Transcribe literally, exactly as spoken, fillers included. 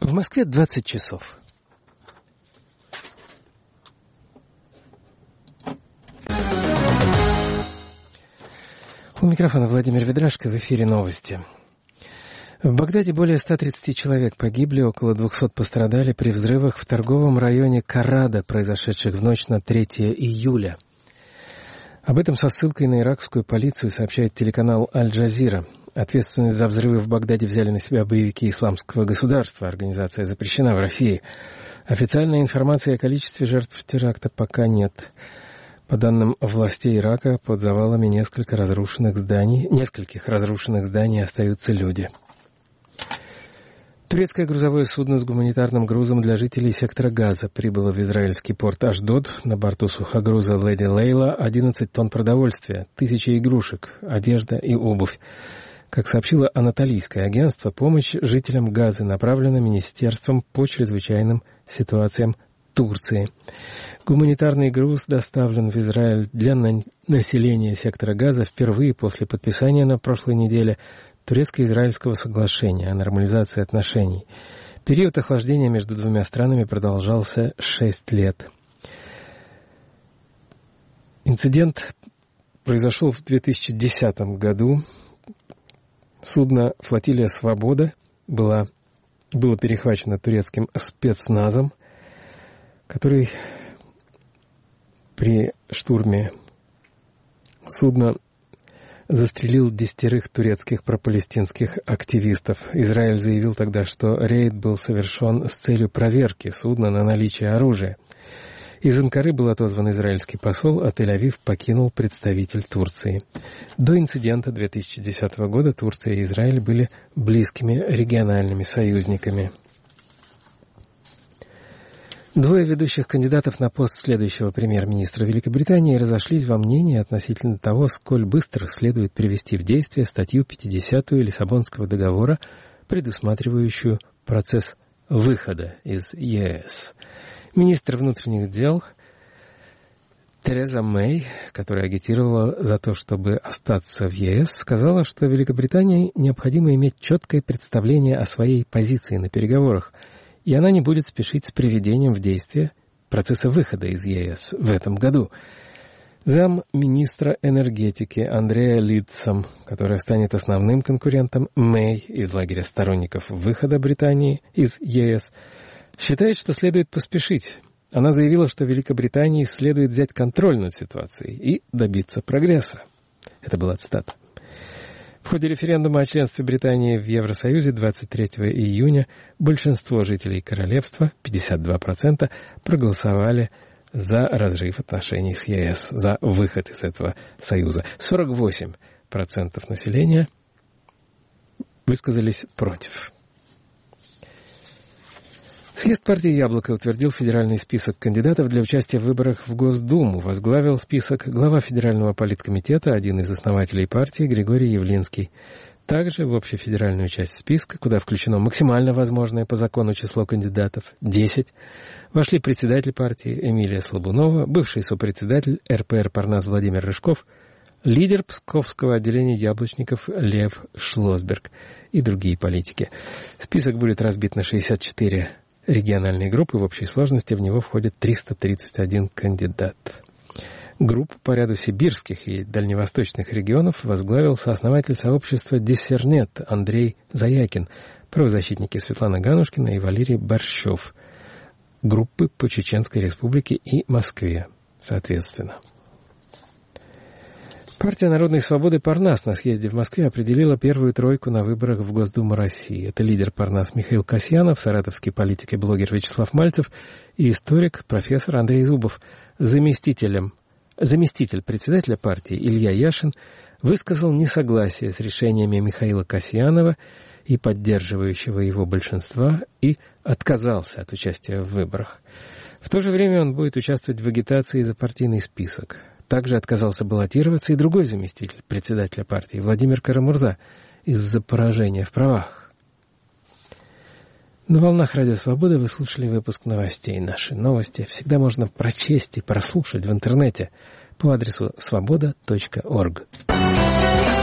В Москве двадцать часов. У микрофона Владимир Ведрашко, в эфире новости. В Багдаде более ста тридцати человек погибли, около двухсот пострадали при взрывах в торговом районе Карада, произошедших в ночь на третьего июля. Об этом со ссылкой на иракскую полицию сообщает телеканал «Аль-Джазира». Ответственность за взрывы в Багдаде взяли на себя боевики Исламского государства. Организация запрещена в России. Официальной информации о количестве жертв теракта пока нет. По данным властей Ирака, под завалами несколько разрушенных зданий, нескольких разрушенных зданий остаются люди. Турецкое грузовое судно с гуманитарным грузом для жителей сектора Газа прибыло в израильский порт Ашдод. На борту сухогруза «Леди Лейла» одиннадцать тонн продовольствия, тысячи игрушек, одежда и обувь. Как сообщило анатолийское агентство, помощь жителям Газы направлена Министерством по чрезвычайным ситуациям Турции. Гуманитарный груз доставлен в Израиль для населения сектора Газа впервые после подписания на прошлой неделе турецко-израильского соглашения о нормализации отношений. Период охлаждения между двумя странами продолжался шесть лет. Инцидент произошел в две тысячи десятом году. Судно «Флотилия Свобода» было, было перехвачено турецким спецназом, который при штурме судна застрелил десятерых турецких пропалестинских активистов. Израиль заявил тогда, что рейд был совершен с целью проверки судна на наличие оружия. Из Анкары был отозван израильский посол, а Тель-Авив покинул представитель Турции. До инцидента две тысячи десятого года Турция и Израиль были близкими региональными союзниками. Двое ведущих кандидатов на пост следующего премьер-министра Великобритании разошлись во мнении относительно того, сколь быстро следует привести в действие статью пятидесятую Лиссабонского договора, предусматривающую процесс выхода из ЕС. Министр внутренних дел Тереза Мэй, которая агитировала за то, чтобы остаться в ЕС, сказала, что Великобритании необходимо иметь четкое представление о своей позиции на переговорах, и она не будет спешить с приведением в действие процесса выхода из ЕС в этом году. Замминистра энергетики Андреа Лидсом, которая станет основным конкурентом Мэй из лагеря сторонников выхода Британии из ЕС, считает, что следует поспешить. Она заявила, что Великобритании следует взять контроль над ситуацией и добиться прогресса. Это была цитата. В ходе референдума о членстве Британии в Евросоюзе двадцать третьего июня большинство жителей королевства, пятьдесят два процента, проголосовали за разрыв отношений с ЕС, за выход из этого союза. сорок восемь процентов населения высказались против. Съезд партии «Яблоко» утвердил федеральный список кандидатов для участия в выборах в Госдуму. Возглавил список глава Федерального политкомитета, один из основателей партии, Григорий Явлинский. Также в общефедеральную часть списка, куда включено максимально возможное по закону число кандидатов – десять, вошли председатель партии Эмилия Слабунова, бывший сопредседатель эр пэ эр Парнас Владимир Рыжков, лидер Псковского отделения яблочников Лев Шлосберг и другие политики. Список будет разбит на шестьдесят четыре региональные группы, в общей сложности в него входит триста тридцать один кандидат. Группу по ряду сибирских и дальневосточных регионов возглавил сооснователь сообщества «Диссернет» Андрей Заякин, правозащитники Светлана Ганушкина и Валерий Борщев, группы по Чеченской Республике и Москве, соответственно. Партия Народной свободы Парнас на съезде в Москве определила первую тройку на выборах в Госдуму России. Это лидер Парнас Михаил Касьянов, саратовский политик и блогер Вячеслав Мальцев и историк профессор Андрей Зубов. Заместителем, заместитель председателя партии Илья Яшин высказал несогласие с решениями Михаила Касьянова и поддерживающего его большинства и отказался от участия в выборах. В то же время он будет участвовать в агитации за партийный список. Также отказался баллотироваться и другой заместитель председателя партии Владимир Карамурза из-за поражения в правах. На волнах Радио Свобода вы слушали выпуск новостей. Наши новости всегда можно прочесть и прослушать в интернете по адресу свобода точка орг.